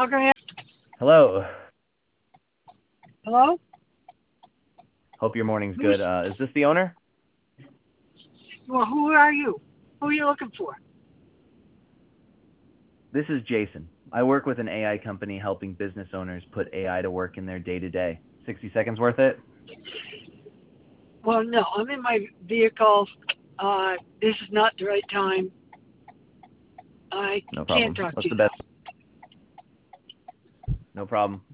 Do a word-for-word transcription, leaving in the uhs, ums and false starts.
How can I help? Hello. Hello? Hope your morning's Who's, good. Uh, is this the owner? well, who are you? Who are you looking for? This is Jason. I work with an A I company helping business owners put A I to work in their day-to-day. sixty seconds worth it? Well, no, I'm in my vehicle. Uh, this is not the right time. I No can't problem. talk to What's you the now. best? No problem.